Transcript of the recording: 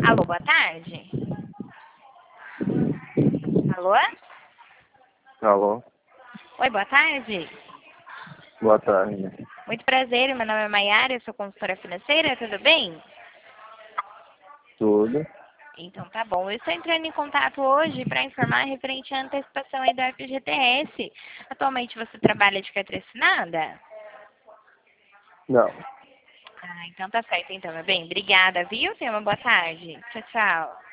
Alô, boa tarde. Alô? Alô, Oi, boa tarde. boa tarde. Muito prazer, meu nome é Maiara, eu sou consultora financeira, tudo bem? Tudo? Então tá bom. Eu estou entrando em contato hoje para informar referente à antecipação aí do FGTS. Atualmente você trabalha de carteira assinada? Não. Ah, então tá certo então, meu bem. Obrigada, viu? Tenha uma boa tarde. Tchau, tchau.